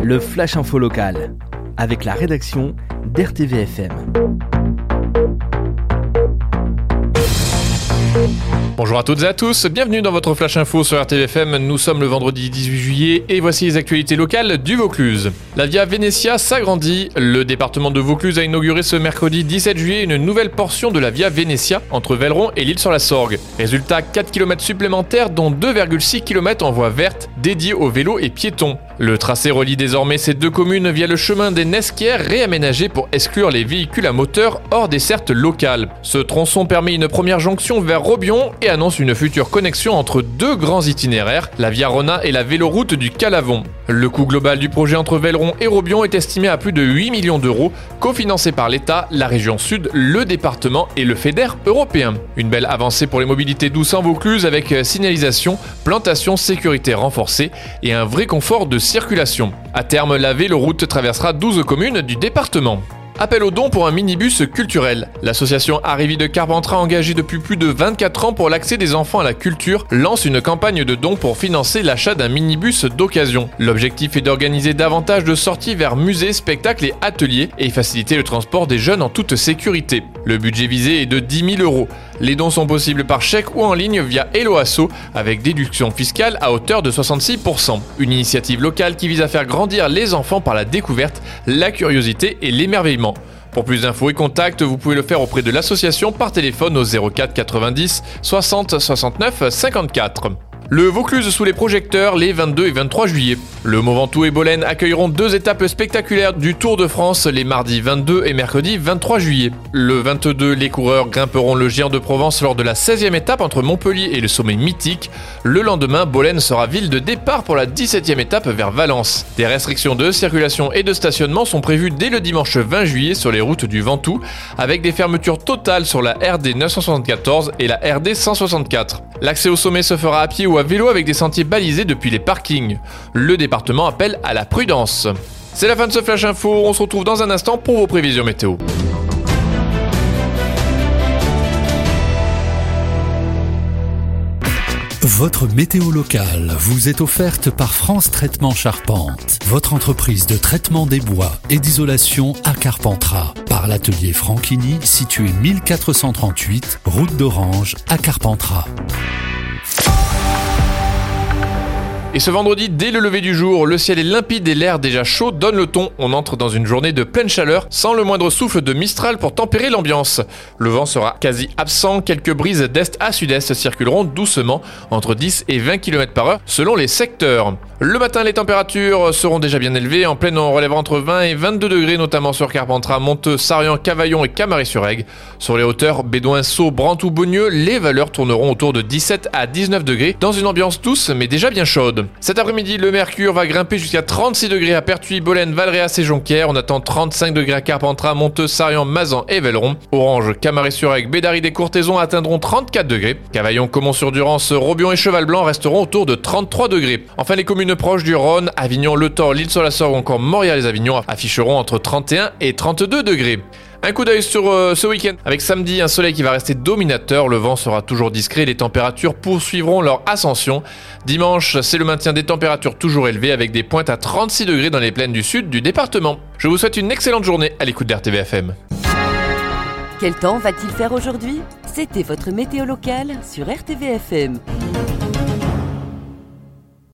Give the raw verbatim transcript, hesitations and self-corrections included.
le Flash Info local, avec la rédaction d'R T V F M. Bonjour à toutes et à tous, bienvenue dans votre Flash Info sur R T V F M. Nous sommes le vendredi dix-huit juillet et voici les actualités locales du Vaucluse. La Via Venetia s'agrandit. Le département de Vaucluse a inauguré ce mercredi dix-sept juillet une nouvelle portion de la Via Venetia entre Velleron et l'Isle-sur-la-Sorgue. Résultat, quatre kilomètres supplémentaires dont deux virgule six kilomètres en voie verte dédiée aux vélos et piétons. Le tracé relie désormais ces deux communes via le chemin des Nesquières réaménagé pour exclure les véhicules à moteur hors desserte locale. Ce tronçon permet une première jonction vers Robion et annonce une future connexion entre deux grands itinéraires, la Via Rona et la véloroute du Calavon. Le coût global du projet entre Velleron et Robion est estimé à plus de huit millions d'euros, cofinancé par l'État, la région Sud, le département et le Feder européen. Une belle avancée pour les mobilités douces en Vaucluse avec signalisation, plantation, sécurité renforcée et un vrai confort de circulation. À terme, la véloroute traversera douze communes du département. Appel aux dons pour un minibus culturel. L'association Arrivie de Carpentras, engagée depuis plus de vingt-quatre ans pour l'accès des enfants à la culture, lance une campagne de dons pour financer l'achat d'un minibus d'occasion. L'objectif est d'organiser davantage de sorties vers musées, spectacles et ateliers et faciliter le transport des jeunes en toute sécurité. Le budget visé est de dix mille euros. Les dons sont possibles par chèque ou en ligne via Hello Asso avec déduction fiscale à hauteur de soixante-six pour cent. Une initiative locale qui vise à faire grandir les enfants par la découverte, la curiosité et l'émerveillement. Pour plus d'infos et contacts, vous pouvez le faire auprès de l'association par téléphone au zéro quatre quatre-vingt-dix soixante soixante-neuf cinquante-quatre. Le Vaucluse sous les projecteurs les vingt-deux et vingt-trois juillet. Le Mont Ventoux et Bolène accueilleront deux étapes spectaculaires du Tour de France les mardis vingt-deux et mercredi vingt-trois juillet. Le vingt-deux, les coureurs grimperont le Géant de Provence lors de la seizième étape entre Montpellier et le sommet mythique. Le lendemain, Bolène sera ville de départ pour la dix-septième étape vers Valence. Des restrictions de circulation et de stationnement sont prévues dès le dimanche vingt juillet sur les routes du Ventoux, avec des fermetures totales sur la R D neuf cent soixante-quatorze et la R D cent soixante-quatre. L'accès au sommet se fera à pied ou à vélo avec des sentiers balisés depuis les parkings. Le département appelle à la prudence. C'est la fin de ce Flash Info, on se retrouve dans un instant pour vos prévisions météo. Votre météo locale vous est offerte par France Traitement Charpente, votre entreprise de traitement des bois et d'isolation à Carpentras, par l'atelier Franchini situé mille quatre cent trente-huit, route d'Orange à Carpentras. Et ce vendredi, dès le lever du jour, le ciel est limpide et l'air déjà chaud donne le ton. On entre dans une journée de pleine chaleur, sans le moindre souffle de Mistral pour tempérer l'ambiance. Le vent sera quasi absent, quelques brises d'est à sud-est circuleront doucement, entre dix et vingt kilomètres par heure selon les secteurs. Le matin, les températures seront déjà bien élevées. En pleine, on relèvera entre vingt et vingt-deux degrés, notamment sur Carpentras, Monteux, Sarrian, Cavaillon et Camaret-sur-Aigle. Sur les hauteurs, Bédoin, Sceaux, Brantoux, Beaugneux, les valeurs tourneront autour de dix-sept à dix-neuf degrés, dans une ambiance douce mais déjà bien chaude. Cet après-midi, le mercure va grimper jusqu'à trente-six degrés à Pertuis, Bolène, Valréas et Jonquière. On attend trente-cinq degrés à Carpentras, Monteux, Sarrian, Mazan et Velleron. Orange, Camaret-sur-Aigle, Bédaride et Courthézon atteindront trente-quatre degrés. Cavaillon, Caumont-sur-Durance, Robion et Cheval-Blanc resteront autour de trente-trois degrés. Enfin, les communes proches du Rhône, Avignon, Le Thor, l'Isle-sur-la-Sorgue ou encore Montréal-les-Avignon afficheront entre trente et un et trente-deux degrés. Un coup d'œil sur euh, ce week-end. Avec samedi, un soleil qui va rester dominateur, le vent sera toujours discret, les températures poursuivront leur ascension. Dimanche, c'est le maintien des températures toujours élevées avec des pointes à trente-six degrés dans les plaines du sud du département. Je vous souhaite une excellente journée à l'écoute d'R T V F M. Quel temps va-t-il faire aujourd'hui ? C'était votre météo locale sur R T V F M.